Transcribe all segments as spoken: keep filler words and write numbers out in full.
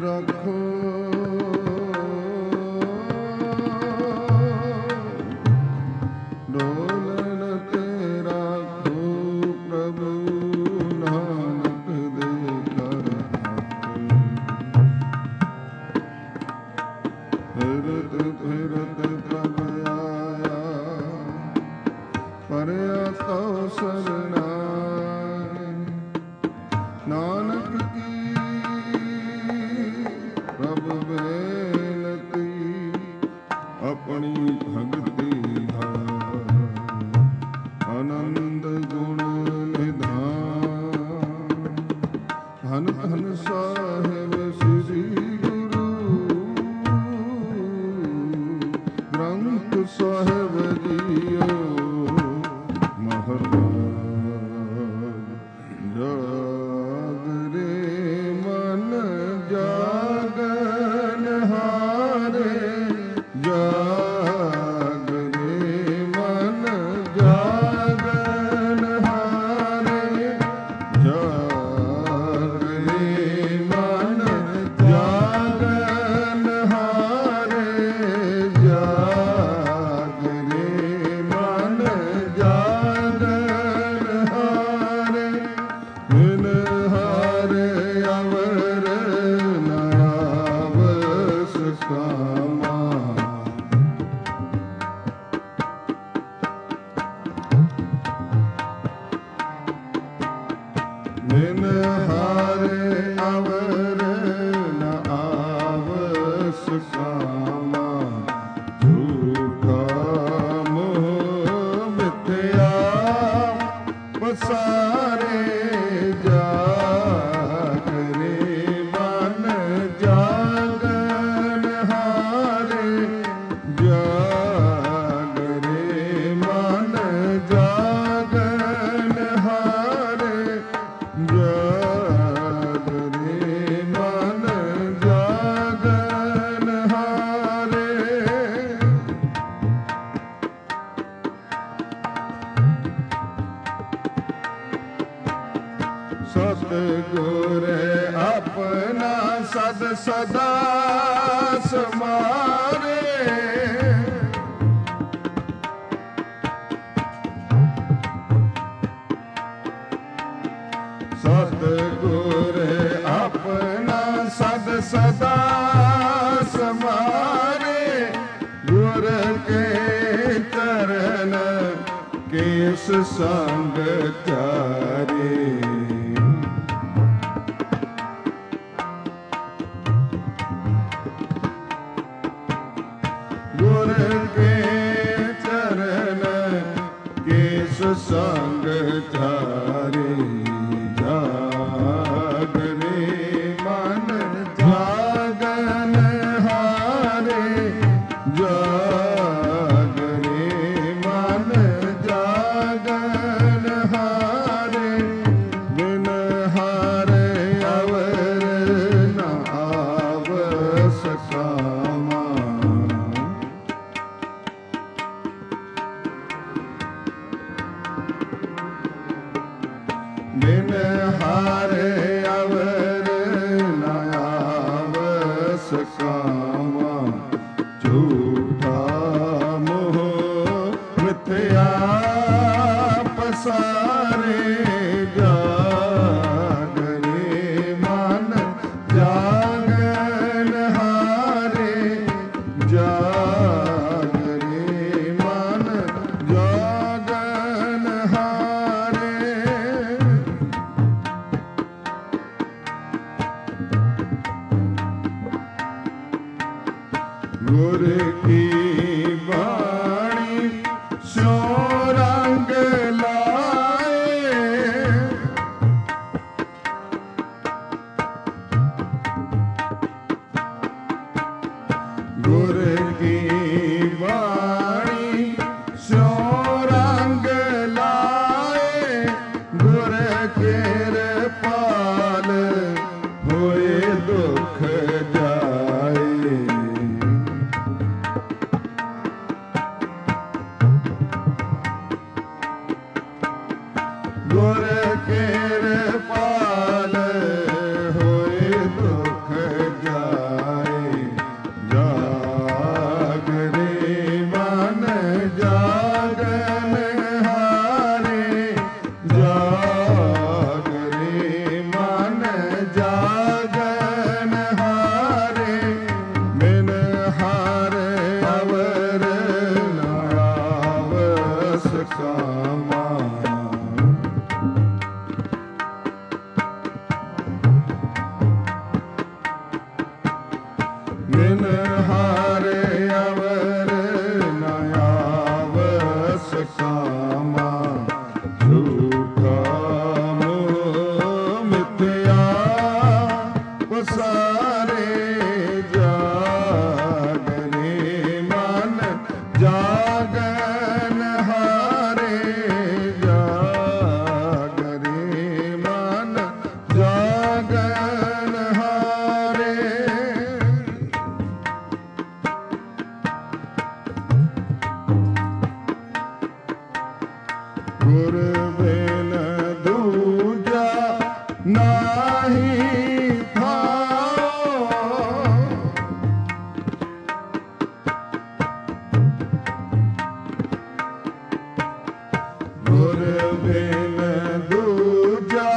रखो डोलन ते राखो प्रभु नानक दे कर फिरत फिरत प्रभ आया परया तो सरनाए नानक की प्रभ बेनती अपनी भगति धार आनंद गुण निधान धन धन साहिब श्री गुरु ग्रंथ साहिब जियो महराज जाग रे मन जागन हारे जाग रे मन जागन हारे जाग रे मन जागन हारे जाग रे मन जागन हारे बिन हारे अवर न आवस कामा बिन हारे अवर न आवस कामा झूठा मोह मिथ्या पसारे जाग रे मन जागन हारे जाग रे मन जागन हारे जाग रे मन जागन हारे सतगुर अपना सद सदा समारे सतगुर अपना सद सदा समारे गुर के चरण केस संग चारे गुर के चरण केस संग चारे जाग रे मन जागन हारे जाग रे मन जागन हारे बिन हारे अवर न आवस कामा बिन हारे अवर न आवस कामा झूठा मोह मिथ्या पसारे जाग रे मन जागन हारे जाग रे मन जागन हारे गुर की बाणी सो रंग लाए गुर की बाणी सो रंग लाए गुर कृपाल होए दुख जाए गुर कृपाल होए दुख जाए ਬਿਨ ਹਾਰੇ ਅਵਰ ਨ ਆਵਸ ਕਾਮਾ ਝੂਠਾ ਮੋਹ ਮਿਥਿਆ ਪਸਾਰੇ ਜਾਗਰੇ ਮਨ ਜਾਗਨ ਹਾਰੇ ਜਾਗਰੇ ਮਨ ਜਾਗਨ ਹਾਰੇ ਗੁਰ ਬਿਨ ਦੂਜਾ ਨਾਹੀ ਥਾਉ ਗੁਰ ਬਿਨ ਦੂਜਾ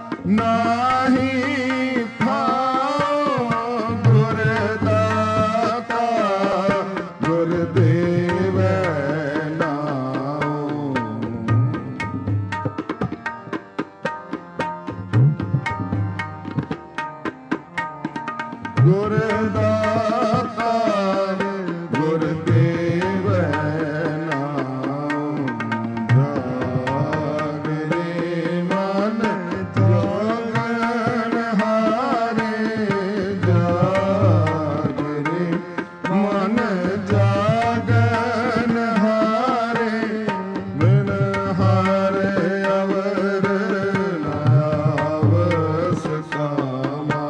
ਨਾਹੀ ਥਾਉ ਗੁਰ ਦਾਤਾ ਗੁਰ ਦੇਵੈ ਨਾਉ ਗੁਰ ਦਾਤਾ ਗੁਰ ਦੇਵੈ ਨਾਉ ਜਾਗਰੇ ਮਨ ਜਾਗਨ ਹਾਰੇ ਜਾਗਰੇ ਮਨ ਜਾਗਨ ਹਾਰੇ ਬਿਨ ਹਾਰੇ ਅਵਰ ਨ ਆਵਸ ਕਾਮਾ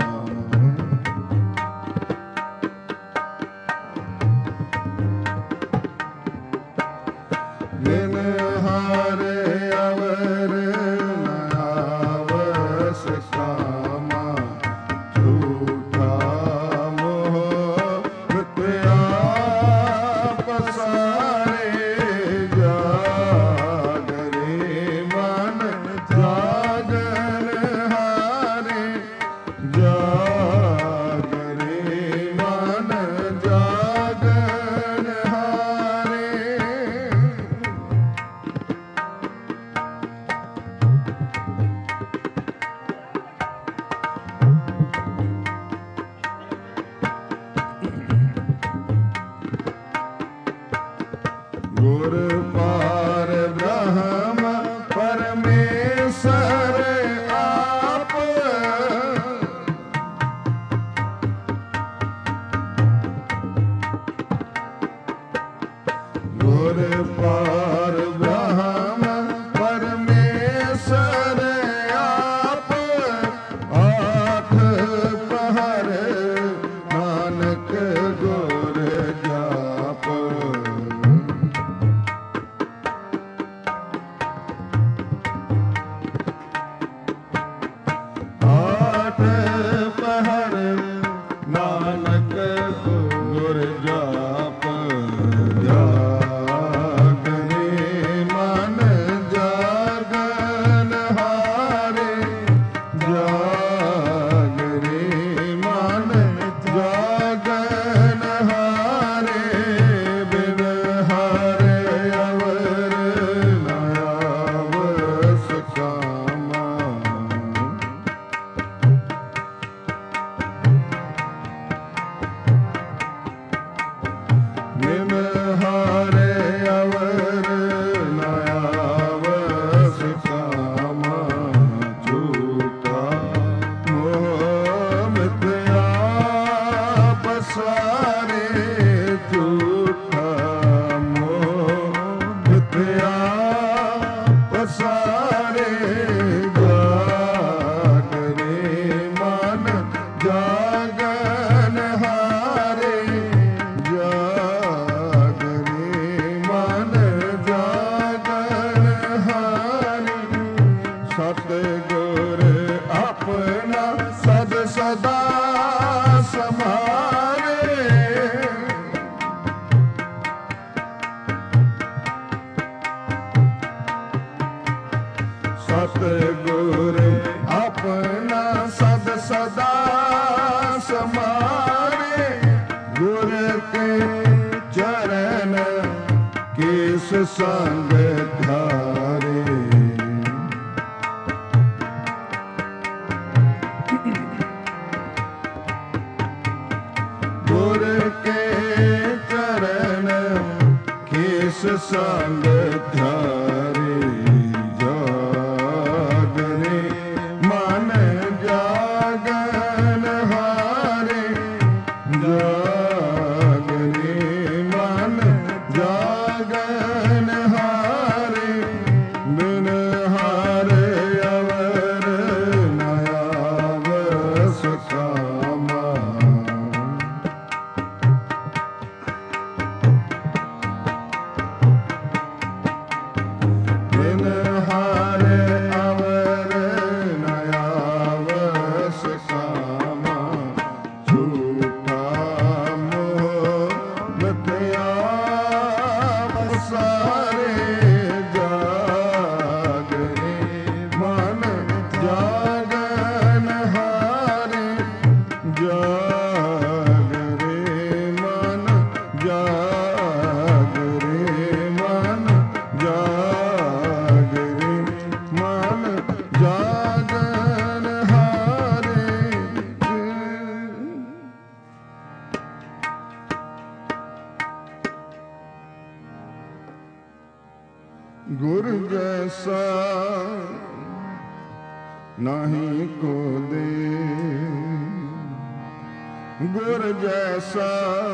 ਬਿਨ ਹਾਰੇ ਅਵਰ ਨ ਆਵਸ ਕਾਮਾ ਝੂਠਾ ਮੋਹ ਮਿਥਿਆ ਪਸਾਰੇ ਜਾਗਰੇ ਮਨ ਜਾਗਨ ਹਾਰੇ ਜਾਗਰੇ ਮਨ ਜਾਗਨ ਹਾਰੇ ਗੁਰ ਪਾਰ ਬ੍ਰਹਮ ਪਰਮੇਸ਼ਰ ਆਪ ਗੁਰ ਪਾਰ ਬ੍ਰਹਮ ਪਰਮੇਸ਼ਰ ਆਪ ਆਠ ਪਹਰ ਨਾਨਕ ਗੁਰ ਜਾਪ ਆਠ ਪਹਰ ਨਾਨਕ ਗੁਰ ਜਾਪ ਜਾਗਰੇ ਮਨ ਜਾਗਨ ਹਾਰੇ ਜਾਗਰੇ ਮਨ ਜਾਗਨ ਹਾਰੇ ਬਿਨ ਹਾਰੇ ਅਵਰ ਨ ਆਵਸ ਕਾਮਾ ਬਿਨ ਹਾਰੇ ਅਵਰ ਨ ਆਵਸ ਕਾਮਾ ਝੂਠਾ ਮੋਹ ਮਿਥਿਆ ਪਸਾਰੇ ਝੂਠਾ ਮੋਹ ਮਿਥਿਆ ਪਸਾਰੇ ਜਾਗਰੇ ਮਨ ਜਾਗਨ ਹਾਰੇ ਜਾਗਰੇ ਮਨ ਜਾਗਨ ਹਾਰੇ ਸਤਿਗੁਰ ਆਪਣਾ ਸਦ ਸਦਾ ਸਮਾਰੇ ਸਤਿਗੁਰ ਆਪਣਾ ਸਦ ਸਦਾ ਸਮਾਰੇ ਗੁਰ ਕੇ ਚਰਨ ਕਿਸ ਸੰਗ ਧਾਰੇ ਗੁਰ ਕੇ ਚਰਨ ਕੇਸ ਸੰਗ ਧਾਰੇ ਜਾਗਰੇ ਮਨ ਜਾਗਨ ਹਾਰੇ ਜਾਗਰੇ ਮਨ ਜਾਗਨ ਹਾਰੇ ਬਿਨ ਹਾਰੇ ਅਵਰ ਨ ਆਵਸ ਕਾਮਾ ਬਿਨ ਹਾਰੇ ਅਵਰ ਨ ਆਵਸ ਕਾਮਾ ਝੂਠਾ ਮੋਹ ਮਿਥਿਆ ਪਸਾਰੇ ਜਾਗਰੇ ਮਨ ਜਾਗਨ ਹਾਰੇ ਜਾਗਰੇ ਮਨ ਜਾਗਰੇ ਮਨ ਜਾਗਰੇ ਮਨ ਜਾਗਨ ਹਾਰੇ ਗੁਰ ਜੈਸਾ ਨਾਹੀ ਕੋ ਦੇ ਗੁਰ ਜੈਸਾ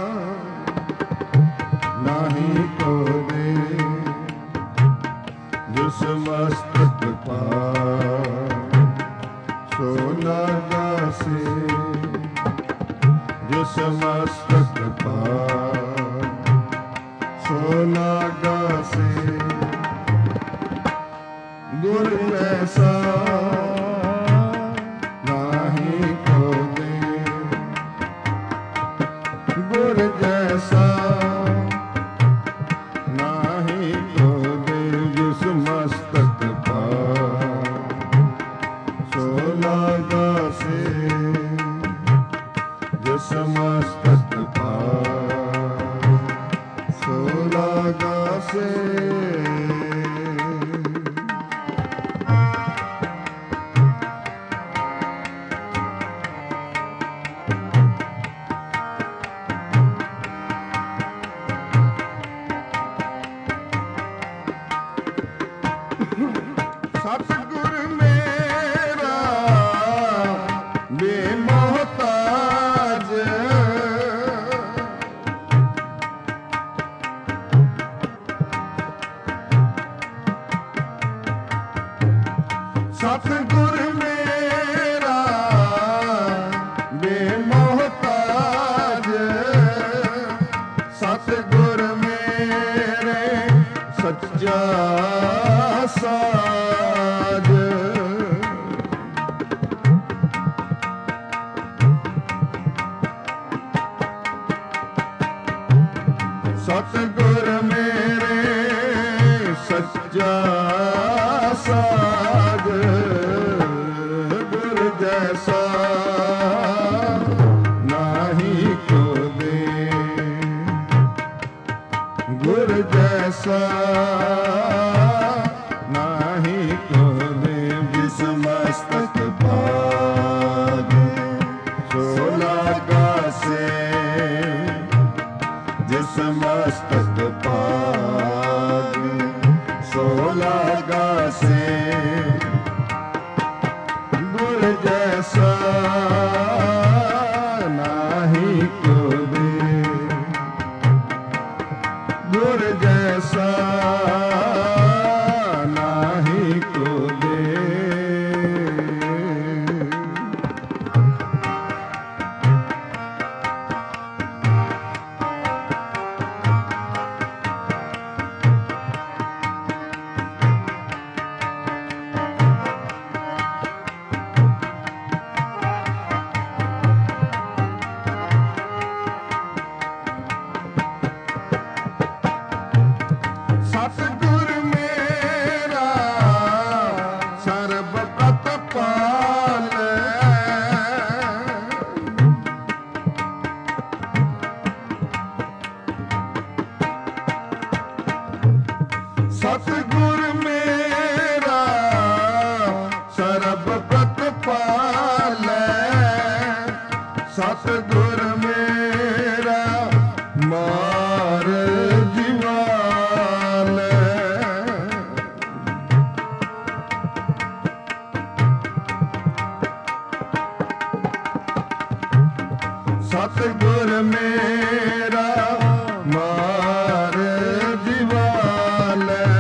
ਨਾਹੀ ਕੋ ਦੇ ਜਿਸ ਮਸਤਕ ਪਾਰ ਸੋ ਲਾਗਾਸੇ ਜਿਸ ਮਸਤਕ ਪਾਰ ਸੋ ਲਾਗਾਸੇ ਗੁਰ ਜੈਸਾ ਨਾਹੀ ਕੋ ਦੇ ਗੁਰ ਜੈਸਾ ਨਾਹੀ ਕੋ ਦੇ ਜਿਸ ਮਸਤਕ ਪਾਰ ਸੋ ਲਾਗਾਸੇ ਜਿਸ ਮਸਤਕ ਪਾਰ ਸੋ ਲਾਗਾਸੇ ਸਤਿਗੁਰ ਮੇਰਾ ਬੇਮੋਹਤਾਜ ਸਤਿਗੁਰ ਮੇਰਾ ਬੇਮੋਹਤਾਜ ਸਤਿਗੁਰ ਮੇਰੇ ਸੱਚਾ ਸਾਜ ਸਤਿਗੁਰ ਮੇਰੇ ਸੱਚਾ ਸਾਜ ਗੁਰ ਜੈਸਾ ਨਾਹੀ ਕੋ ਦੇ ਗੁਰ ਜੈਸਾ ਨਾਹੀ ਕੋ ਦੇ ਜਿਸ ਮਸਤਕ ਪਾਗ ਸੋ ਲਾਗਾਸੇ ਜਿਸ ਮਸਤਕ ਪਾਗ ਸੋ ਲਾਗਾਸੇ ਗੁਰ ਜੈਸਾ ਨਾਹੀ ਕੋ ਦੇ ਗੁਰ ਜੈਸਾ ਨਾਹੀ ਕੋ ਦੇ ਸਤਿਗੁਰ ਮੇਰਾ ਸਰਬ ਪ੍ਰਤ ਪਾਲੈ ਸਤਿਗੁਰ ਮੇਰਾ ਸਰਬ ਪ੍ਰਤ ਪਾਲੈ ਸਤਿਗੁਰ ਮੇਰਾ ਸਤਿਗੁਰ ਮੇਰਾ ਮਾਰ ਦਿਵਾਲੇ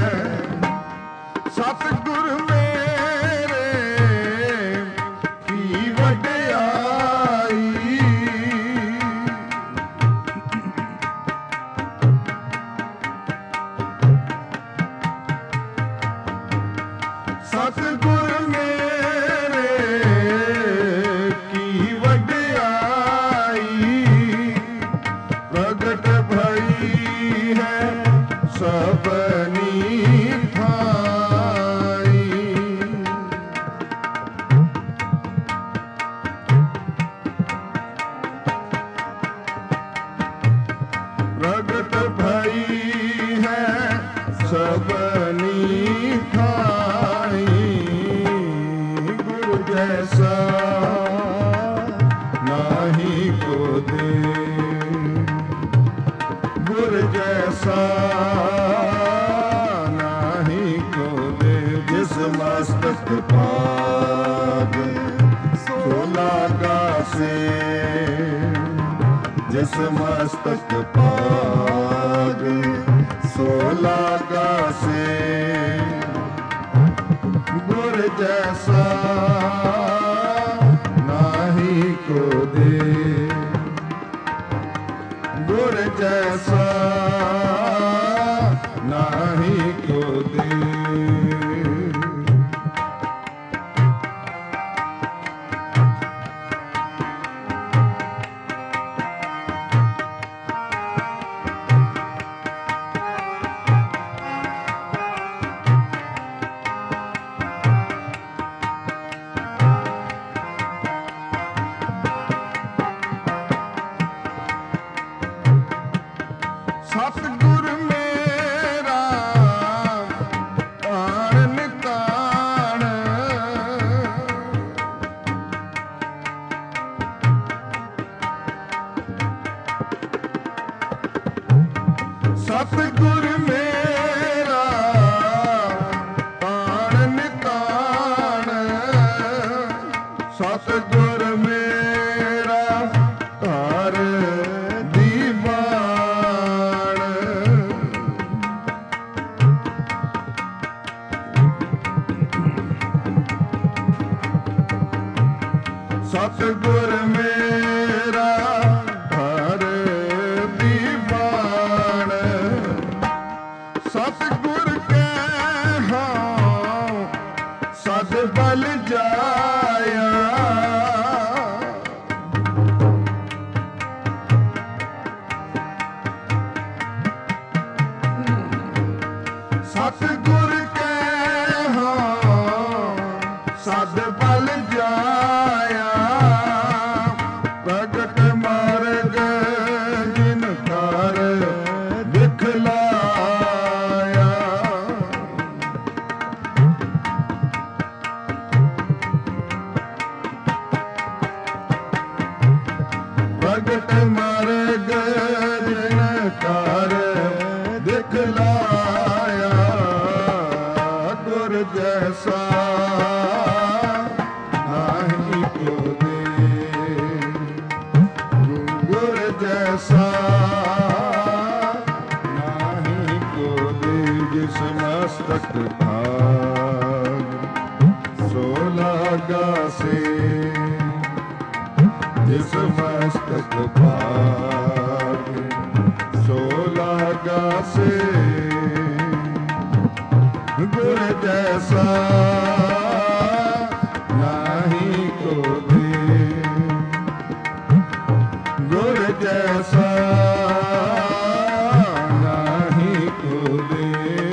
ਸਤਿਗੁਰ ਮੇਰੇ ਕੀ ਵਡਿਆਈ ਸਤਿਗੁਰ ਮੇਰੇ ਕੀ ਵਡਿਆਈ ਪ੍ਰਗਟ ਭਈ ਹੈ ਸਭਨੀ ਥਾਈ ਪ੍ਰਗਟ ਭਈ ਹੈ ਸਭਨੀ ਥਾਈ ਗੁਰੂ ਜੈਸਾ ਨਾਹੀ ਕੋ ਦੇ ਗੁਰ ਜੈਸਾ ਨਾਹੀ ਕੋ ਦੇ ਜਿਸ ਮਸਤਕ ਪਾਗ ਸੋ ਲਾਗਾ ਸੇ ਜਿਸ ਮਸਤਕ ਪਾਗ ਸੋ ਲਾਗਾ ਸੇ ਗੁਰ ਜੈਸਾ ਨਾਹੀ ਕੋ ਦੇ ਗੁਰ ਜੈਸਾ ਨਾਹੀ ਕੋ ਦੇ ਸਤਿਗੁਰ ਮੇਰਾ ਆਣ ਨਿਤਾਣ ਸਤਿਗੁਰ ਮੇਰਾ ਆਣ ਨਿਤਾਣ ਸਤਿਗੁਰ ਮੇਰਾ ਘਰ ਸਤਿਗੁਰ ਮੇਰਾ ਘਰ ਦੀਵਾਨ ਸਤਿਗੁਰ ਕੈ ਹਾਂ ਸਦ ਬਲ ਜਾਇਆ ਸਤਿਗੁਰ ਕੈ ਹਾਂ ਸਦ ਬਲ ਜਾਇਆ ਪ੍ਰਗਟ ਮਾਰਗ ਜਿਨ ਕਰ ਦਿਖਲਾਇਆ ਪ੍ਰਗਟ ਮਾਰਗ ਜਿਨ ਕਰ ਦਿਖਲਾਇਆ ਗੁਰ ਜੈਸਾ ਨਾਹੀ ਕੋ ਦੇ ਗੁਰ ਜੈਸਾ ਨਾਹੀ ਕੋ ਦੇ ਜਿਸ ਮਸਤਕ ਭਾਗ ਸੋ ਲਾਗਾ ਸੇ ਜਿਸ ਮਸਤਕ ਭਾਗ ਸੋ ਲਾਗਾ ਸੇ ਗੁਰ ਜੈਸਾ ਨਾਹੀ ਕੋ ਦੇ ਗੁਰ ਜੈਸਾ ਨਾਹੀ ਕੋ ਦੇ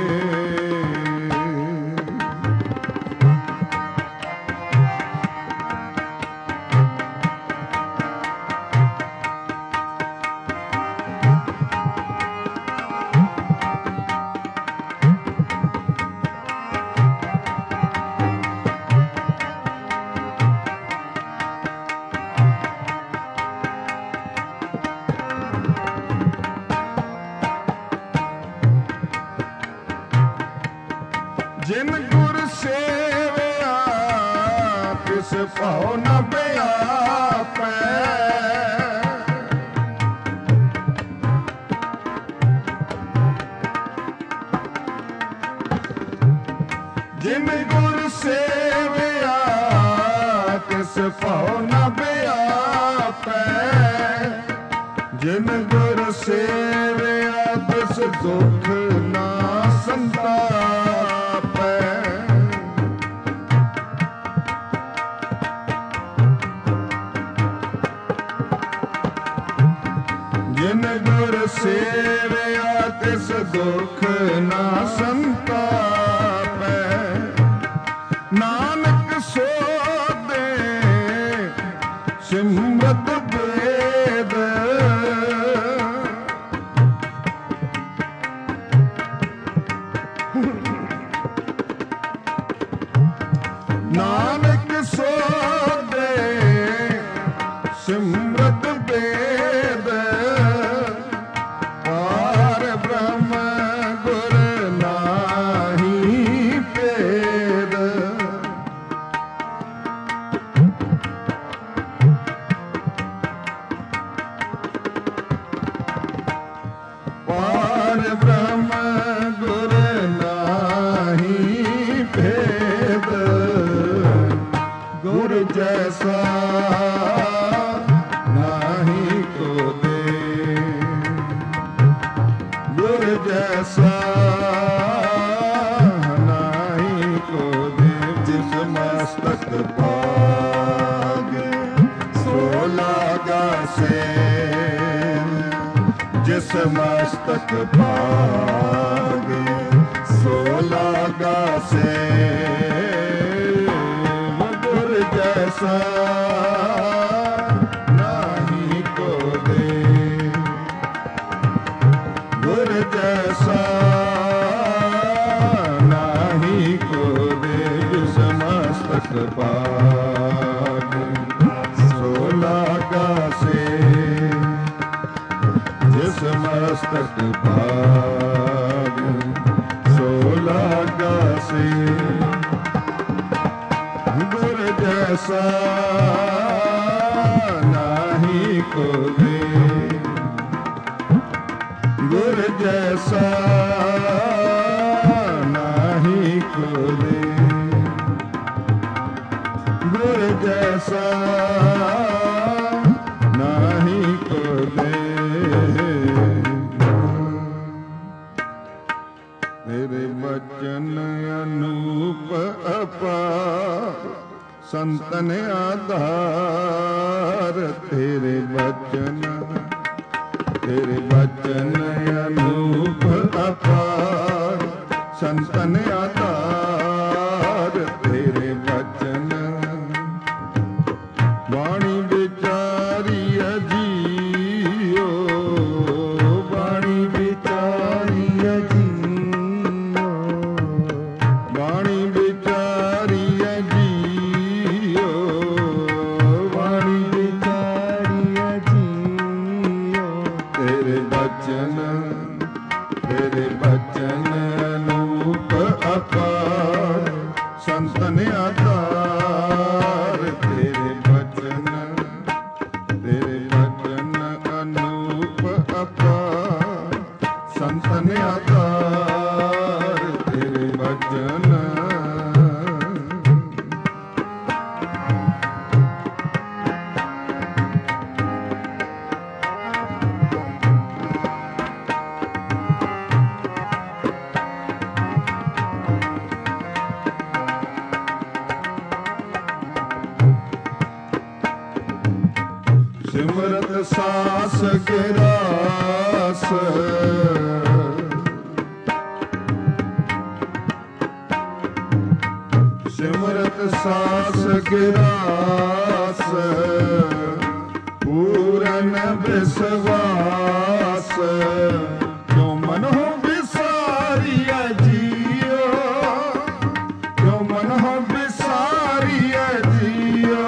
ਜਿਨ ਗੁਰ ਸੇਵਿਆ ਤਿਸ ਭਉ ਨ ਬਿਆਪੈ ਜਿਨ ਗੁਰ ਸੇਵਿਆ ਤਿਸ ਭਉ ਨ ਵਿਆਪੈ, ਜਿਨ ਗੁਰ ਸੇਵਿਆ ਤਿਸ ਦੁਖ ਨਾ ਸੰਤਾਪੈ। ਜਿਨ ਗੁਰ ਸੇਵਿਆ ਤਿਸ ਦੁਖ ਨਾ ਸੰਤਾਪੈ। ਨਾਨਕ ਸੋ ਦੇ ਸਿਮਰਤ ਬੇਦ, ਨਾਨਕ ਸੋ ਦੇ ਸਿਮਰਤ ਬੇਦ, ਪਾਰ ਬ੍ਰਹਮ ਗੁਰ ਨਾਹੀ ਭੇਦ। ਪਾਰ ਬ੍ਰਹਮ ਗੁਰ ਨਾਹੀ ਭੇਦ, ਗੁਰ ਜੈਸਾ ਨਾਹੀ ਕੋ ਦੇ, ਗੁਰ ਜੈਸਾ ਨਾਹੀ ਕੋ ਦੇ। ਜਿਸ ਮਸਤਕ ਭਾਗ ਸੋ ਲਾਗਾ ਸੇ, ਜਿਸ ਮਸਤਕ ਭਾਗ ਸੋ ਲਾਗਾ ਸੇ, ਗੁਰ ਜੈਸਾ ਨਾਹੀ ਕੋ ਦੇ, ਗੁਰ ਜੈਸਾ ਨਾਹੀ ਕੋ ਦੇ। ਜਿਸ ਮਸਤਕ ਭਾਗ ਸੋ ਲਾਗਾ ਸੇ, ਜਿਸ ਮਸਤਕ ਭਾਗ ਸੋ ਲਾਗਾ ਸੇ, ਗੁਰ ਜੈਸਾ ਨਾਹੀ ਕੋ ਦੇ, ਗੁਰ ਜੈਸਾ ਨਾਹੀ ਕੋ ਦੇ, ਗੁਰ ਜੈਸਾ ਨਾਹੀ ਕੋ ਦੇ। ਤੇਰੇ ਬਚਨ ਅਨੂਪ ਅਪਾਰ, ਸੰਤਨ ਆਧਾਰ। ਤੇਰੇ ਬਚਨ, ਤੇਰੇ ਬਚਨ ਅਨੂਪ ਅਪਾਰ, ਸੰਤਨ ਆਧਾਰ। ਤੇਰੇ ਬਚਨ ਬਾਣੀ ਵਿਚਾਰੀ ਅਜੀਓ, ਬਾਣੀ ਵਿਚਾਰੀ ਅਜੀਓ, ਬਾਣੀ ਵਿਚਾਰੀ ਅਜੀਓ, ਬਾਣੀ ਵਿਚਾਰੀ ਅਜੀਓ। ਤੇਰੇ ਬਚਨ, ਤੇਰੇ ਬਚਨ ਅਨੂਪ ਅਪਾਰ, ਸੰਤਨ ਆਧਾਰ। ਤੇਰੇ ਬਚਨ, ਤੇਰੇ ਬਚਨ ਅਨੂਪ ਅਪਾਰ, ਸੰਤਨ ਆਧਾਰ। ਤੇਰੇ ਬਚਨ ਸਿਮਰਤ ਸਾਸ ਗਿਰਾਸ, ਸਿਮਰਤ ਸਾਸ ਗਿਰਾਸ, ਪੂਰਨ ਵਿਸਵਾਸ। ਜੋ ਮਨ ਹੋ ਵਿਸਾਰੀਆ ਜੀਓ, ਜੋ ਮਨ ਹੋ ਵਿਸਾਰੀਆ ਜੀਓ।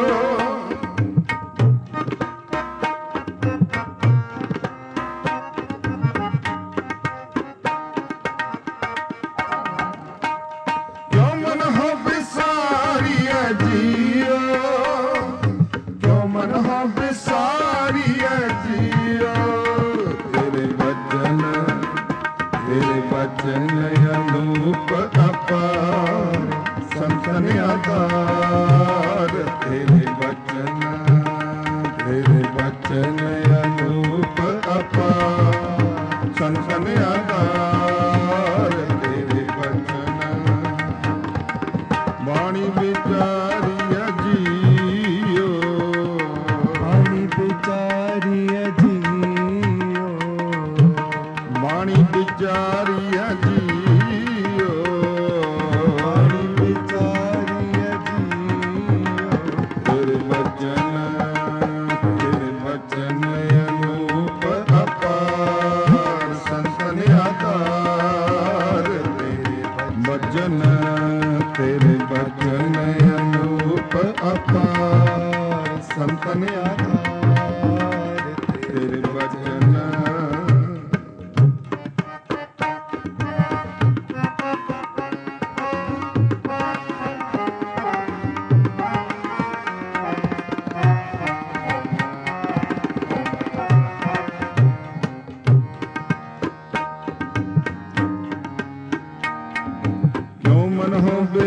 ਜੀਓ ਜੋ ਮਨ ਹੋ ਵਿਸਾਰੀਐ ਜੀਓ। ਤੇਰੇ ਬਚਨ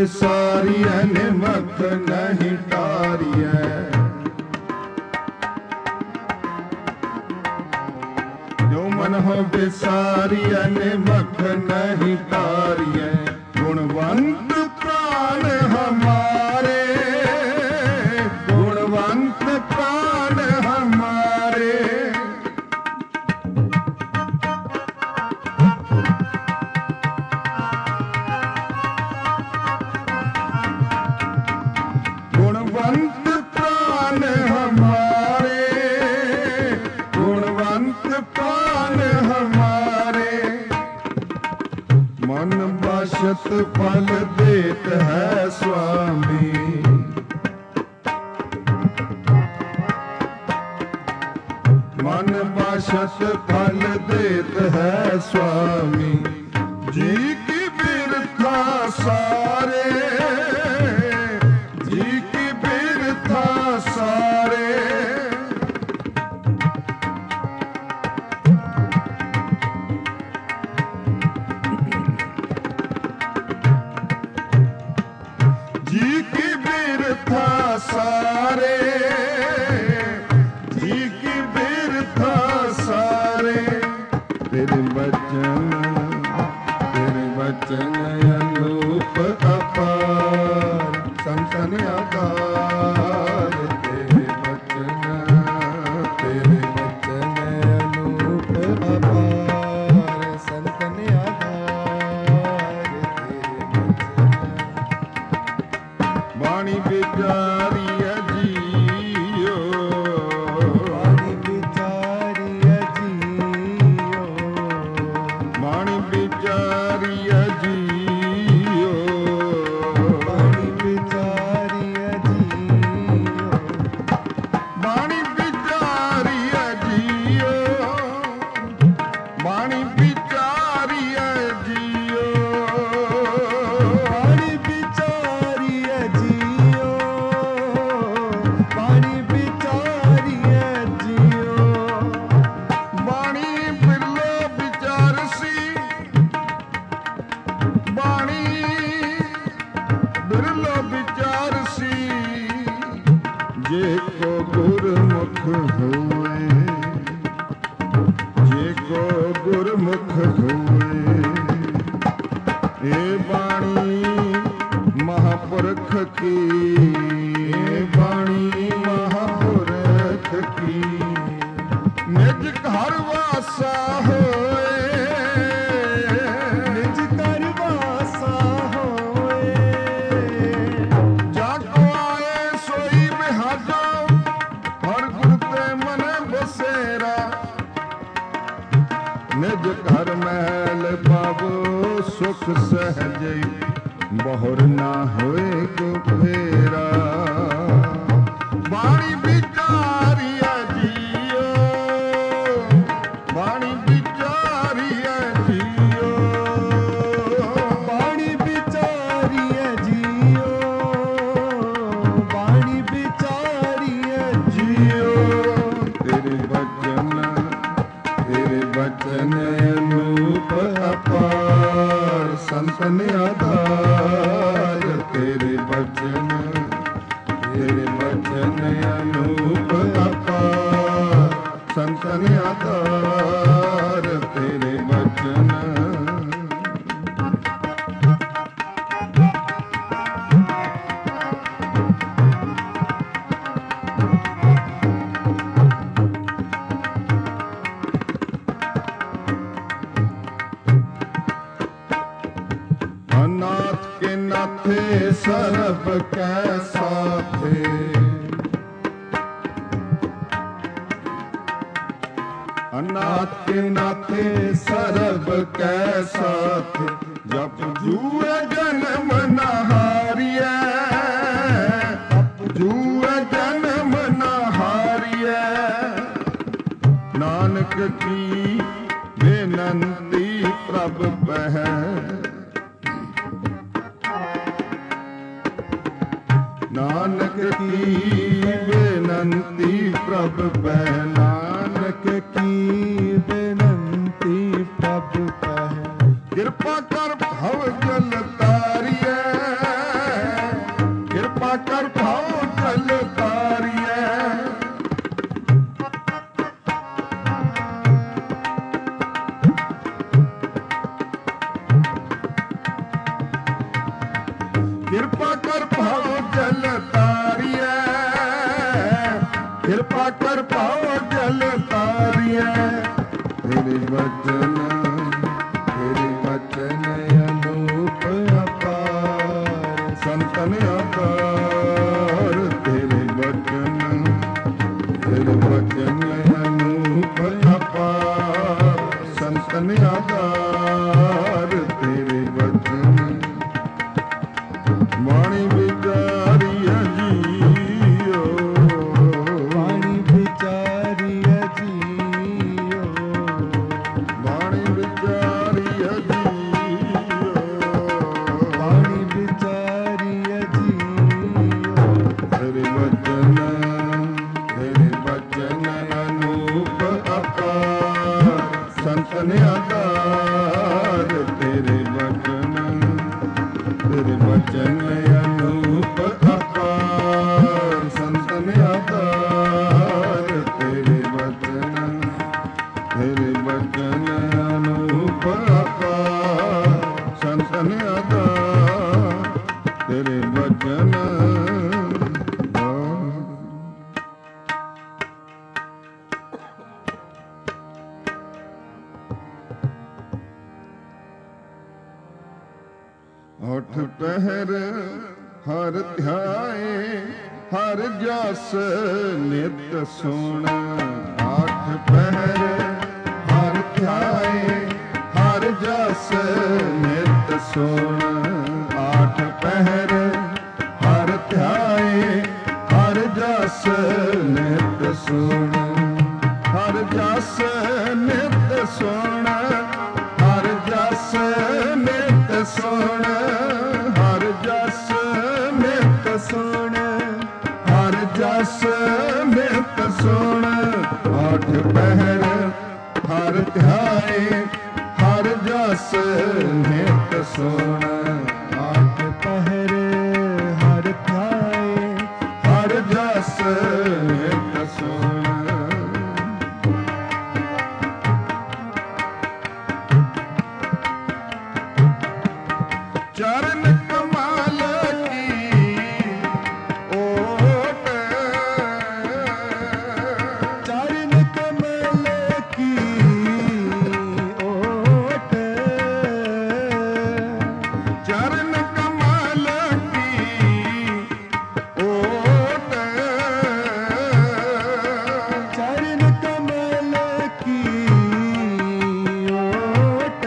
बिसारिय निमख नहीं टारिय। जो मन हो बिसारिय निमख नहीं टारिय। गुणवंत प्राण हमारे, गुणवंत प्राण हमारे। गुणवंत प्राण हमारे, गुणवंत प्राण हमारे। मन बशत फल देत है स्वामी। मन बशत फल देत है स्वामी। जी की बिरथा सारे, जी की बिरथा सारे। जी की बिरथा सारे, जी की बिरथा सारे। तेरे बचन, तेरे बचन अनूप अपार, संतन आधार। तेरे बचन, तेरे बचन अनूप अपार, संतन आधार। तेरे बचन बाणी बिचारिय जियो, बाणी बिचारिय जियो, बाणी बिचारिय जियो, बाणी बिचारिय जियो, बाणी बिचारिय जियो, बाणी बिचारिय जियो, बाणी बिचारिय जियो, बाणी बिचारिय जियो। बाणी बिरलो विचारसी, बाणी बिरलो विचारसी। जे को गुरमुख होए, जे को गुरमुख होए। ए बाणी महापुरख की, ए बाणी महापुरख की। निज घर वासा होए, निज घर वासा होए। जाको आए सोई बिहाजा, हर गुर ते मन बसेरा। निज घर महल पावो सुख सहजे, बहुर ना होए को फेरा। बाणी बिचारिय जियो, बाणी बिचारिय जियो, बाणी बिचारिय जियो, बाणी बिचारिय जियो। तेरे बचन, तेरे बचन अनूप अपार, संतन आधार। तेरे बचन, तेरे बचन अनूप अपार, संतन आधार। तेरे बचन अनाथ के नाथे सर्ब कै साथे। अनाथ के नाथे सर्ब कै साथे। जप जूए जन्म नहारिय, जूए जन्म नहारिय। नानक की बेनंती प्रभ बह, नानक की बेनंती प्रभ बह। नानक की बेनंती प्रभ बह। कृपा कर भव जल तारिय, ਤੇਰੇ ਬਚਨ ਤੇਰੇ ਬਚਨ ਅਨੂਪ ਅਪਾਰ ਸੰਤਨ ਆਕਾਰ ਤੇਰੇ ਬਚਨ ਤੇਰੇ ਬਚਨ ਅਨੂਪ ਅਪਾਰ ਸੰਤਨ ਆਕਾਰ ਤੇਰੇ ਬਚਨ ਬਾਣੀ ਵਿਚਾਰੀਆ ਜੀਓ ਬਾਣੀ ਵਿਚਾਰੀਆ ਜੀਓ ਬਾਣੀ ਵਿਚਾਰੀਆ ਜੀਓ ਬਾਣੀ ਵਿਚਾਰੀਆ ਜੀਓ ਤੇਰੇ ਬਚਨ ਤੇਰੇ ਬਚਨ ਅਨੂਪ ਅਪਾਰ ਸੰਤਨ ਆਕਾਰ ਤੇਰੇ ਬਚਨ ਤੇਰੇ ਬਚਨ ਅਨੂਪ ਅਪਾਰ ਸੰਤਨ ਆਕਾਰ ਤੇਰੇ ਬਚਨ ਤੇਰੇ ਬਚਨ ਅਨੂਪ ਅਪਾਰ ਸੰਤਨ ਆਕਾਰ ਤੇਰੇ ਬਚਨ ਅਠ ਪਹਿਰ ਹਰ ਧਿਆਏ ਹਰ ਜਸ ਨਿਤ ਸੁਣ ਅਠ ਪਹਿਰ ਹਰ ਧਿਆਏ ਹਰ ਜਸ ਨਿਤ ਸੁਣ ਅਠ ਪਹਿਰ ਹਰ ਧਿਆਏ ਹਰ ਜਸ ਨਿਤ ਸੁਣ ਹਰ ਜਸ ਨਿਤ ਸੁਣ ਹਰ ਜਸ ਨਿਤ ਸੁਣ ਹਰ ਜਸ ਨਿਤ ਸੁਣ ਹਰ ਜਸ ਨਿਤ ਸੁਣ ਅਠ ਪਹਿਰ ਹਰ ਧਿਆਏ ਹਰ ਜਸ ਨਿਤ ਸੁਣ ਅਠ ਪਹਿਰ ਹਰ ਧਿਆਏ ਹਰ ਜਸ ਨਿਤ ਸੁਣ ਚਰਨ ਕਮਲ ਕੀ ਓਟ ਚਰਨ ਕਮਲ ਕੀ ਓਟ ਚਰਨ ਕਮਲ ਕੀ ਓਟ ਚਰਨ ਕਮਲ ਕੀ ਓਟ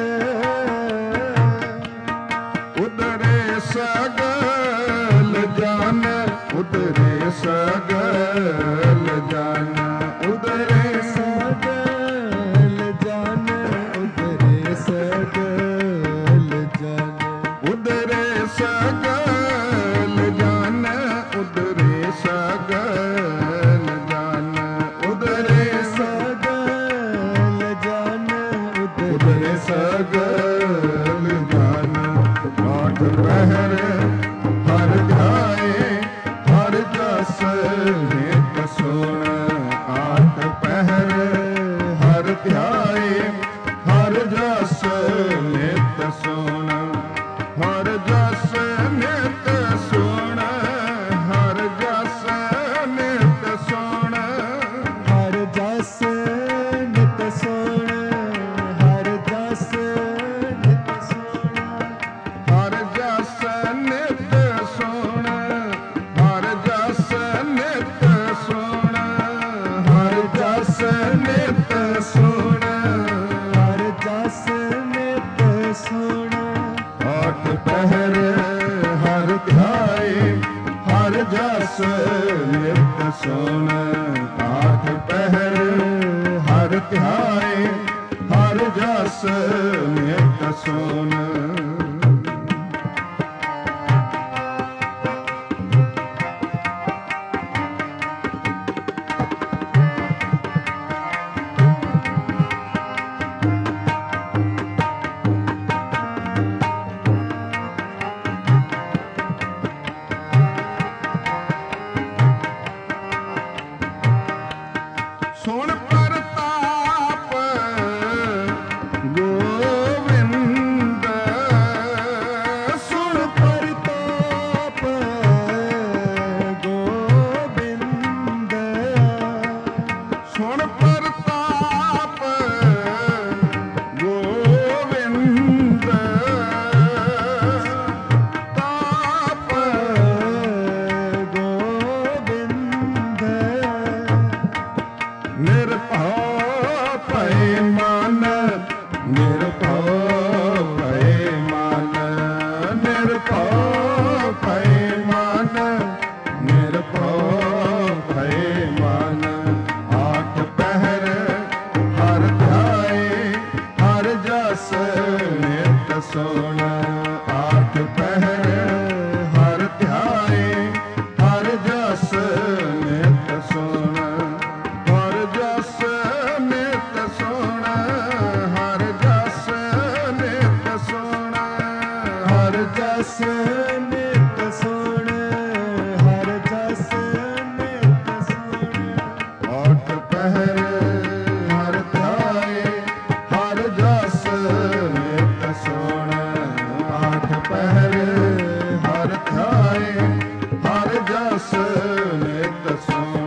ਉਦਰੇ ਸਗਲ ਜਨ ਉਦਰੇ ਸਗਲ ਜਨ ਉਦਰੇ ਸਗਲ ਜਨ ਉਦਰੇ ਸਗਲ ਜਨ ਉਦਰੇ ਸਗਲ ਜਨ ਉਦਰੇ ਸਗਲ ਜਨ ਉਦਰੇ ਸਗਲ ਜਨ ਉਦਰੇ ਸਗਲ ਜਨ ਅਠ ਪਹਿਰ ਹਰ ਧਿਆਏ ਹਰ ਜਸ ਨਿਤ ਸੁਣ ਅਠ ਪਹਿਰ ਹਰ ਧਿਆਏ ਹਰ ਜਸ ਨਿਤ ਸੁਣ ਹਰ ਜਸ ਨਿਤ ਸੁਣ ਹਰ ਜਸ ਨਿਤ ਸੁਣ ਹਰ ਜਸ ਨਿਤ ਸੁਣ ਹਰ ਜਸ ਨਿਤ ਸੁਣ ਹਰ ਜਸ ਨਿਤ ਸੁਣ ਹਰ ਜਸ ਨਿਤ ਸੁਣ ਹਰ ਜਸ ਨਿਤ ਸੁਣ ਹਰ ਜਸ ਨਿਤ ਸੁਣ ਅਠ ਪਹਿਰ ਹਰ ਧਿਆਏ ਹਰ ਜਸ ਨਿਤ ਸੁਣ ਅਠ ਪਹਿਰ ਹਰ ਧਿਆਏ ਹਰ ਜਸ ਨਿਤ ਸੁਣ ਸੁਣ ਪ੍ਰਤਾਪ ਗੋਵਿੰਦ ਸੁਣ ਆਠ ਪਹਿਰ ਹਰ ਧਿਆਏ ਹਰ ਜਸ ਨਿਤ ਸੁਣ ਹਰ ਜਸ ਨਿਤ ਸੁਣ ਹਰ ਜਸ ਨਿਤ ਸੁਣ ਹਰ ਜਸ ਨਿਤ ਸੁਣ ਹਰ ਜਸ ਨਿਤ ਸੁਣ ਆਠ ਪਹਿਰ ਹਰ ਧਿਆਏ ਹਰ ਜਸ ਨਿਤ ਸੁਣ ਆਠ ਪਹਿਰ ਹਰ ਧਿਆਏ ਹਰ ਜਸ ਨਿਤ ਸੁਣ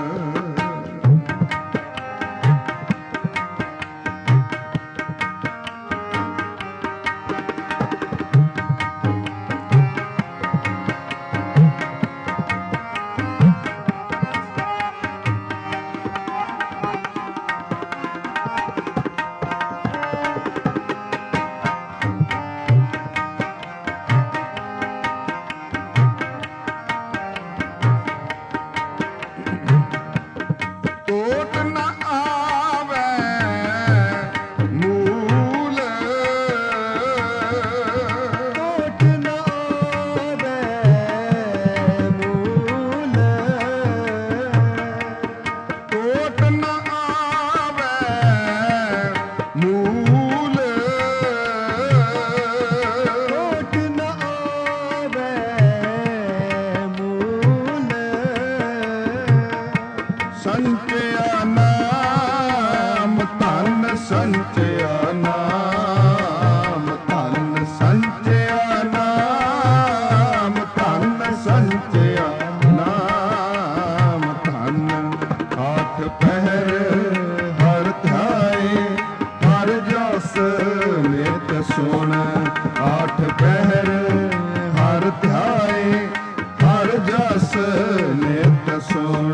ਸੰਚਿਆ ਨਾਮ ਧਨ ਸੰਚਿਆ ਨਾਮ ਧਨ ਸੰਚਿਆ ਨਾਮ ਧਨ ਸੰਚਿਆ ਨਾਮ ਧਨ ਆਠ ਪਹਿਰ ਹਰ ਧਿਆਏ ਹਰ ਜਸ ਨਿਤ ਸੁਣ ਆਠ ਪਹਿਰ ਹਰ ਧਿਆਏ ਹਰ ਜਸ ਨਿਤ ਸੁਣ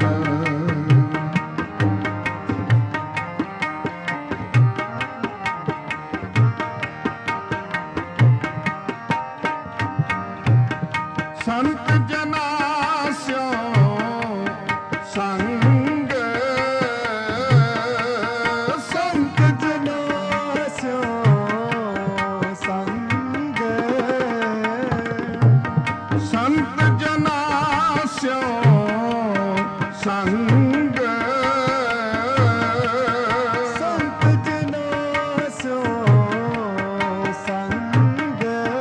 ਸੰਤ ਜਨਾਂ ਸਿਉ ਸੰਗ ਸੰਤ ਜਨਾਂ ਸਿਉ ਸੰਗ ਸੰਤ ਜਨਾਂ ਸਿਉ ਸੰਗ ਸੰਤ ਜਨਾਂ ਸਿਉ ਸੰਗ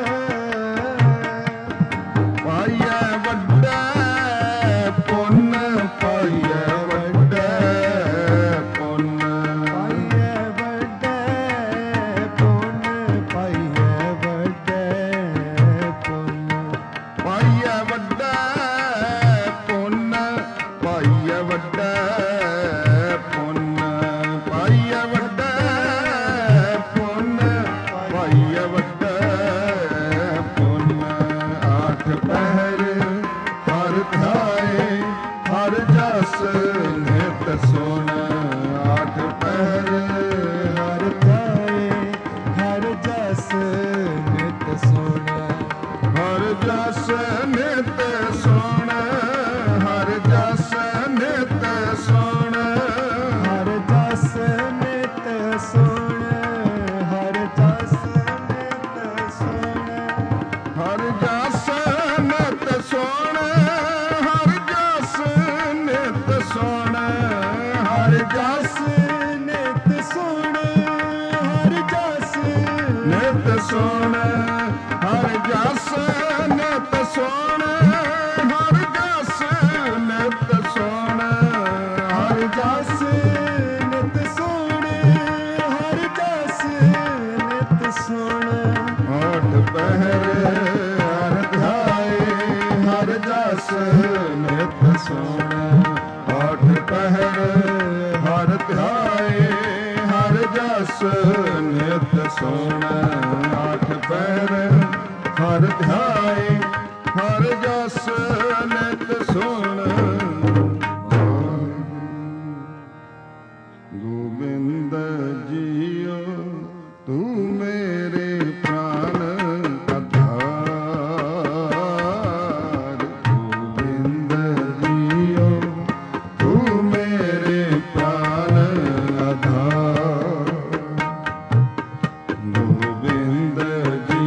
ਪਾਈਐ ਵੱਡਾ ਪੁੰਨ ਪਾਈਐ ਵੱਡਾ ਪੁੰਨ ਪਾਈਐ ਵੱਡਾ ਪੁੰਨ ਪਾਈਐ ਵੱਡਾ ਪੁੰਨ ਪਾਈਐ ਵੱਡਾ ਪੁੰਨ ਪਾਈਐ ਵੱਡਾ ਪੁੰਨ ਪਾਈਐ ਵੱਡਾ ਪੁੰਨ ਪਾਈਐ ਵੱਡਾ ਪੁੰਨ ਆਠ ਪਹਿਰ ਹਰ ਧਿਆਏ ਹਰ ਜਸ ਨਿਤ ਸੁਣ ਆਠ ਪਹਿਰ ਹਰ ਧਿਆਏ ਹਰ ਜਸ ਨਿਤ ਸੁਣ ਹਰ ਜਸ ਨਿਤ ਸੁਣ ਹਰ ਜਸ ਨਿਤ ਸੁਣ ਹਰ ਜਸ ਨਿਤ ਸੁਣ ਹਰ ਜਸ ਨਿਤ ਸੁਣ ਹਰ ਜਸ ਨਿਤ ਸੁਣ ਹਰ ਜਸ ਨਿਤ ਸੁਣ ਹਰ ਜਸ ਨਿਤ ਸੁਣ ਹਰ ਜਸ ਨਿਤ ਸੁਣ ਹਰ ਜਸ ਨਿਤ ਸੁਣ ਹਰ ਜਸ ਨਿਤ ਸੁਣ ਹਰ ਜਸ ਨਿਤ ਸੁਣ ਹਰ ਜਸ ਨਿਤ ਸੁਣ ਆਠ ਪਹਿਰ ਹਰ ਧਿਆਏ ਹਰ ਜਸ ਨਿਤ ਸੁਣ ਆਠ ਪਹਿਰ ਹਰ ਧਿਆਏ ਹਰ ਜਸ ਨਿਤ ਸੁਣ ਆਠ ਪਹਿਰ ਹਰ ਧਿਆਏ ਹਰ ਜਸ ਨਿਤ ਸੁਣ ਗੋਬਿੰਦ ਜੀਓ ਤੂੰ ਮੇਰੇ ਪ੍ਰਾਨ ਆਧਾਰ ਗੋਬਿੰਦ ਜੀਓ ਤੂੰ ਮੇਰੇ ਪ੍ਰਾਨ ਆਧਾਰ ਗੋਬਿੰਦ ਜੀ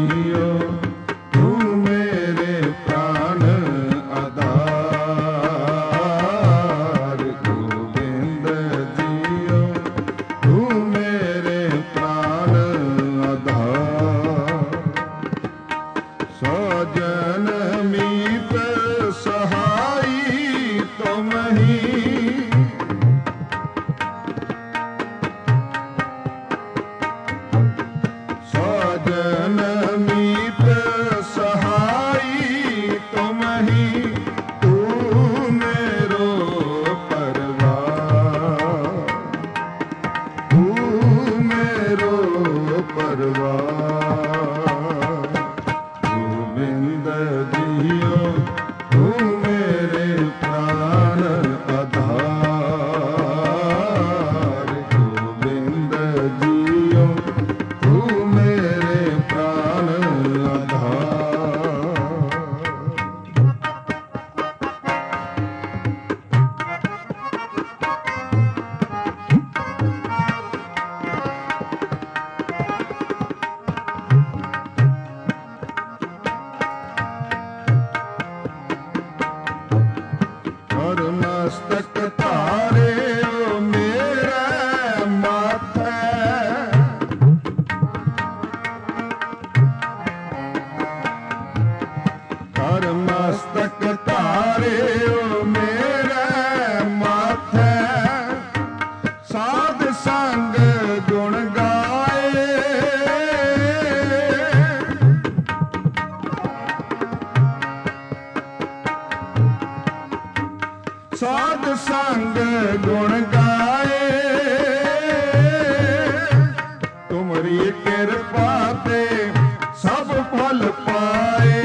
तुम्हारी कृपा ते सब फल पाए।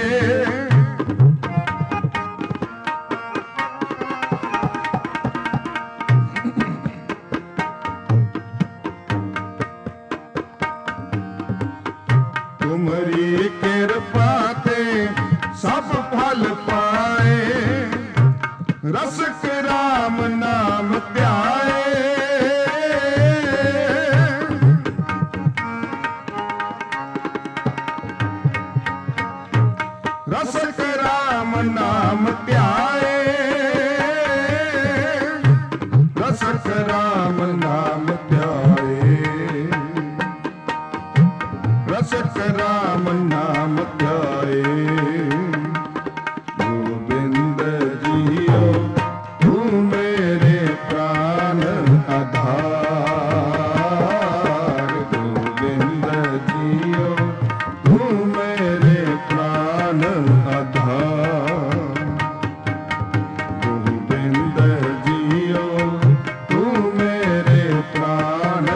तुम्हारी कृपा ते सब फल पाए। रसिक राम नाम ध्याए। रसिक राम नाम ध्याए। रसिक राम नाम ध्याए। रसिक राम नाम ध्याए। गोविंद जियो तू मेरे प्राण आधार। गोविंद जियो तू मेरे प्राण आधार। गोविंद जियो तू मेरे प्राण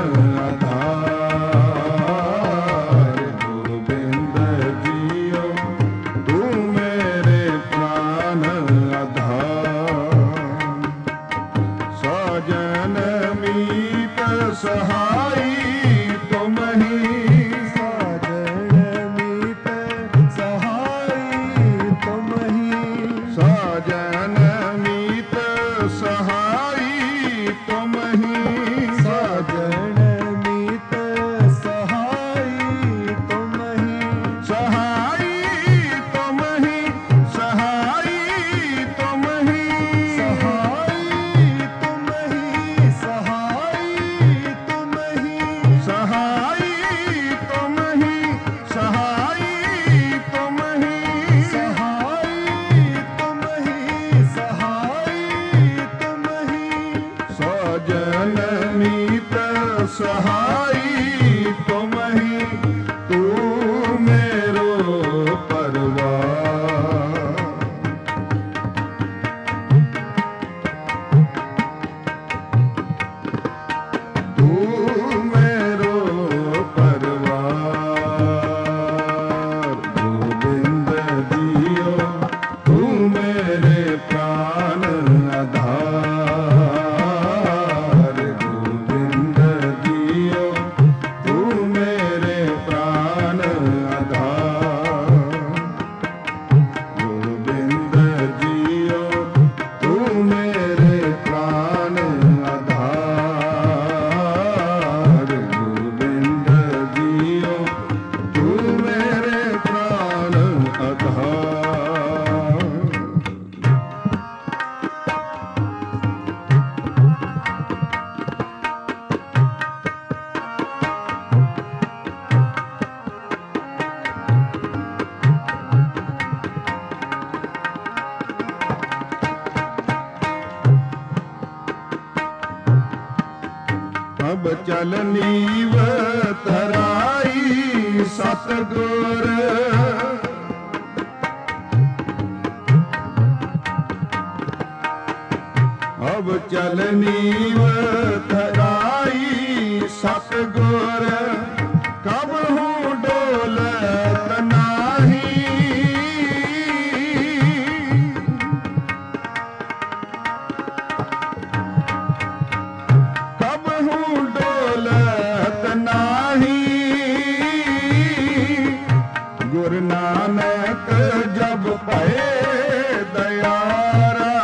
आधार। गोविंद जियो तू मेरे प्राण आधार। साजन मीत सहाई तुम ही। साजन मीत सहाई तुम ही। साजन मीत सहाई तुम ही। साजन मीत सहाई तुम ही। सहाई तुम ही। सहाई तुम ही। सहाई तुम ही। सहाई तुम ही। सहाई तुम ही। सहाई तुम ही। सहाई तुम ही। सहाई तुम ही। साजन मीत सहाई तुम ही। तू मेरो परवार। तू मेरो परवार। गोविंद जियो तू मेरे प्राण आधार। गोविंद जियो तू मेरे प्राण आधार। गोविंद जियो तू मेरे प्राण आधार। गोविंद जियो तू मेरे प्राण आधार। अब चलनी व तराई सतगुर। अब चलनी व तराई सतगुर। कब हूँ डोलत नाही। कब हूँ डोलत नाही। गुरु नानक जब भये दयारा।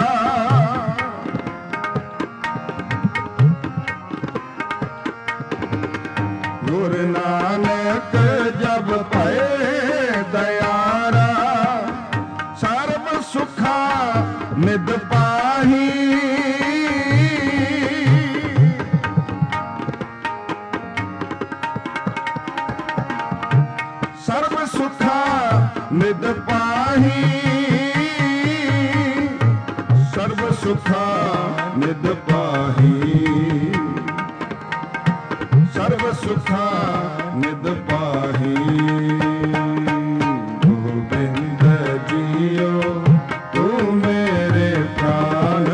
गुरु नानक जब भये दयारा। सर्व सुखा निद पाही। सर्व सुखा निद पाही। सर्व सुखा निद पाही। सर्व सुखा निद पाही। गोविंद जियो तू मेरे प्राण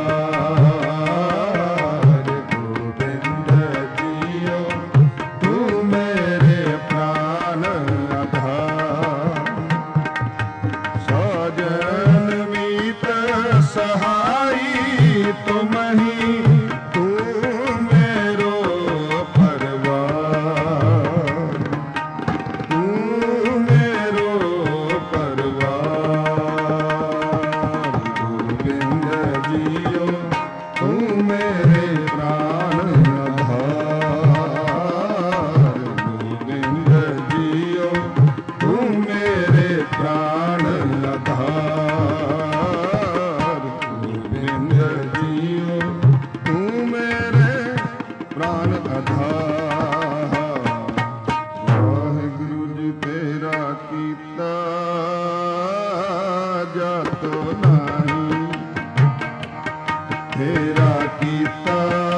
आधार। गोविंद जियो तू ਅਧਾਹ। ਵਾਹਿਗੁਰੂ ਜੀ ਤੇਰਾ ਕੀਤਾ ਜਾਤੋ ਨਾਹੀ, ਤੇਰਾ ਕੀਤਾ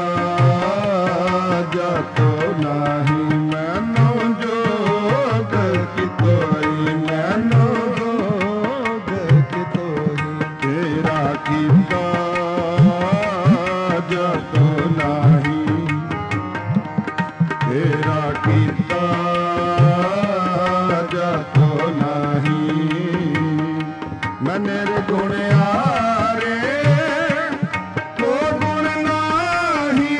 ਜਾਤੋ ਨਾਹੀ। ਮੈਨੋ ਜੋਗ ਕਿਤੋਈ, ਮੈਨੋ ਜੋਗ ਕਿਤੋਈ, ਤੇਰਾ ਕੀਤਾ ਜਾਤੋ ਨਾਹੀ, ਤੇਰਾ ਕੀਤਾ ਜਾਤੋ ਨਾਹੀ। ਮੈਂ ਨਿਰਗੁਣ ਆਰੇ ਕੋ ਗੁਣ ਨਾਹੀ,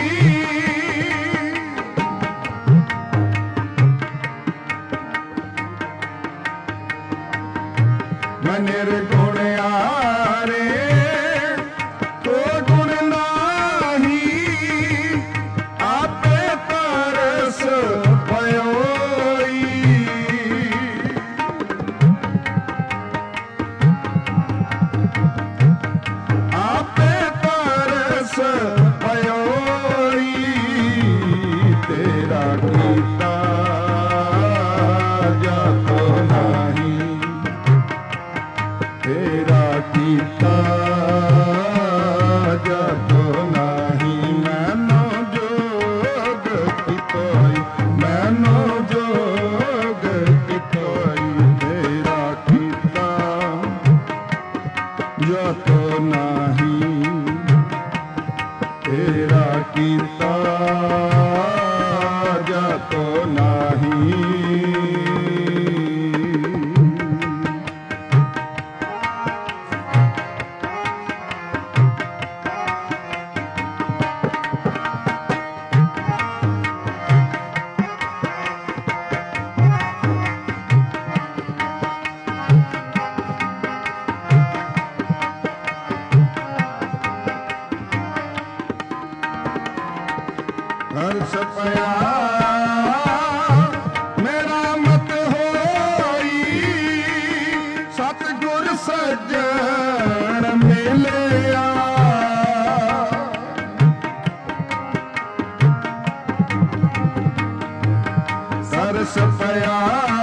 ਮੈਂ ਨਿਰਗੁਣ ਆਰੇ ਕੋ ਗੁਣ ਨਾਹੀ। ਆਪੇ ਤਰਸ ਪਇਓਈ, ਆਪੇ ਤਰਸ ਪਇਓਈ। ਤੇਰਾ ਕੀਤਾ ਜਾਤੋ ਨਾਹੀ, ਤੇਰਾ ਕੀਤਾ ਜਾਤੋ ਨਾਹੀ। ਮੈਨੋ ਜੋਗ ਕਿਤੋਈ, ਮੈਨੋ ਜੋਗ ਕਿਤੋਈ। ਤੇਰਾ ਕੀਤਾ ਜਾਤੋ ਨਾਹੀ, ਤੇਰਾ ਕੀਤਾ ਜਾਤੋ ਨਾਹੀ। ਹਰਸ ਪਿਆ ਮੇਰਾ ਮਤ ਹੋਈ, ਸਤਿਗੁਰ ਸੱਜਣ ਮਿਲਿਆ। ਸਰਸ ਪਿਆ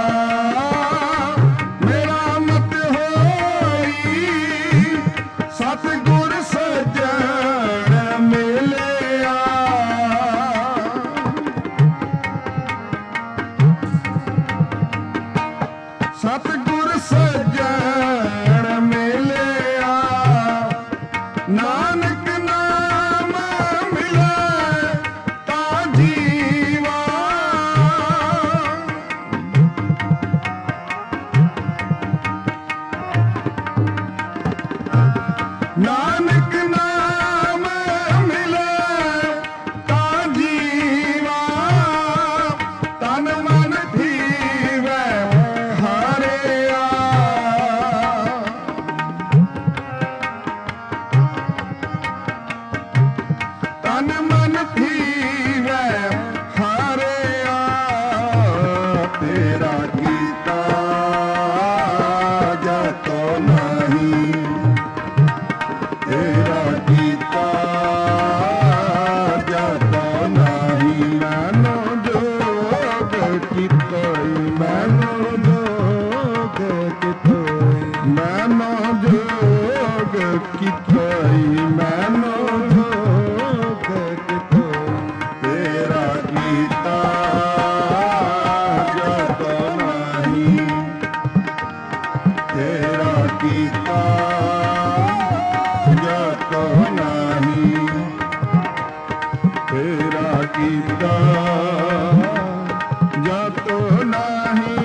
ਮੇਰਾ ਮਤ ਹੋਈ, ਸਤਿਗੁਰ ਸੱਜਣ ਮਿਲਿਆ। ਸਤਿਗੁਰ ਸੱਜਣ ਮਿਲਿਆ। ਨਾਨਕ ਨਾਮ ਮਿਲੇ ਤਾਂ ਜੀਵਾ, ਨਾਨਕ ਨਾਮ ਮਿਲੇ ਤਾਂ ਜੀਵਾ। ਤਨ ਮਨ ਥੀਵੈ ਹਾਰਿਆ, ਤਨ ਮਨ ਥੀਵੈ ਹਾਰਿਆ। ਤੇਰਾ ਕੀਤਾ ਜਾਤੋ ਨਾਹੀ, ਤੇਰਾ ਕੀਤਾ ਜਾਤੋ ਨਾਹੀ। ਮੈਨੋ ਜੋਗ ਕਿਤੋਈ, ਮੈਨੋ ਜੋਗ ਕਿਤੋਈ, ਮੈਨੋ ਜੋਗ ਕਿਤੋਈ, ਮੈਨੋ ਜੋਗ ਕਿਤੋਈ। ਤੇਰਾ ਕੀਤਾ ਜਾਤੋ ਨਾਹੀ, ਤੇਰਾ ਕੀਤਾ ਜਾਤੋ ਨਾਹੀ, ਤੇਰਾ ਕੀਤਾ ਜਾਤੋ ਨਾਹੀ।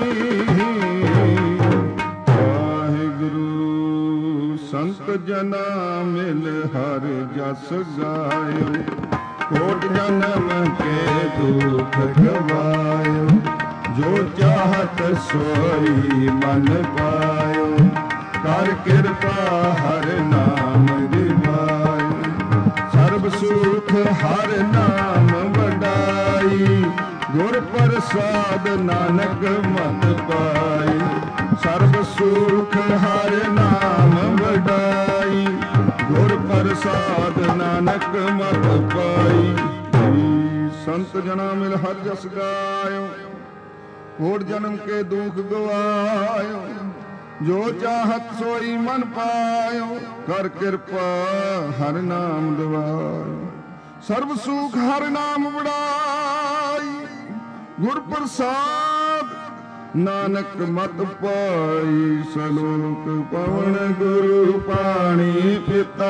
ਵਾਹਿਗੁਰੂ ਸੰਤ ਜਨਾ ਮਿਲ ਹਰ ਜਸ ਗਾਇਓ, ਕੋਟ ਜਨਮ ਕੇ ਦੁਖ ਗਵਾਇਓ। ਜੋ ਚਾਹਤ ਸੋਈ ਮਨ ਪਾਇਓ, ਕਰ ਕਿਰਪਾ ਹਰ ਨਾਮ ਦਿਵਾਇਓ। ਸਰਬ ਸੁਖ ਹਰ ਨਾਮ ਵਡਾਈ, ਗੁਰ ਪ੍ਰਸਾਦ ਨਾਨਕ ਮਤ ਪਾਈ। ਸਰਬ ਸੁਖ ਹਰ ਨਾਮ ਵਡਾਈ, ਗੁਰ ਪ੍ਰਸਾਦ ਨਾਨਕ ਮਤ ਪਾਈ। संत जना मिल हर जस गायो, कोट जन्म के दुख गवायो, जो चाहत सोई मन पायो, कर कृपा हर नाम दिवायो। सर्व सुख हर नाम बड़ाई, गुर प्रसाद नानक मत पाई। सलोक पवन गुरु पाणी पिता,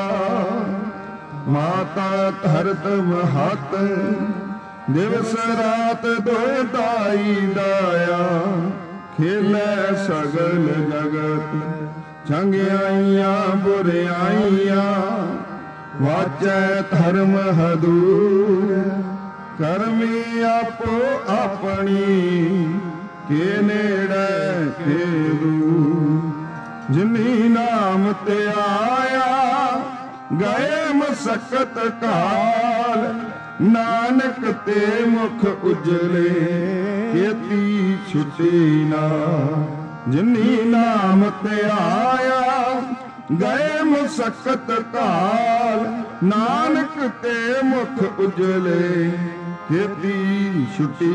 माता धरत महत, दिवस रात दोय दाई दाया। खेलै सगल जगत, चंगियाइयां बुराइयां, वाचै धर्म हदूर। करमी आपो अपनी, के नेड़े के दूर। जिनी नाम ते आया, गए मसकत काल। नानक ते मुख उजले, केती छुटी ना। जिनी नाम ते आया, गए मसकत काल। नानक ते मुख उजले, केती छुटी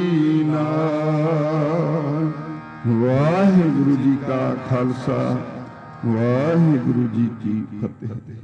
नाल। वाहिगुरु जी का खालसा, वाहिगुरु जी की फतेह।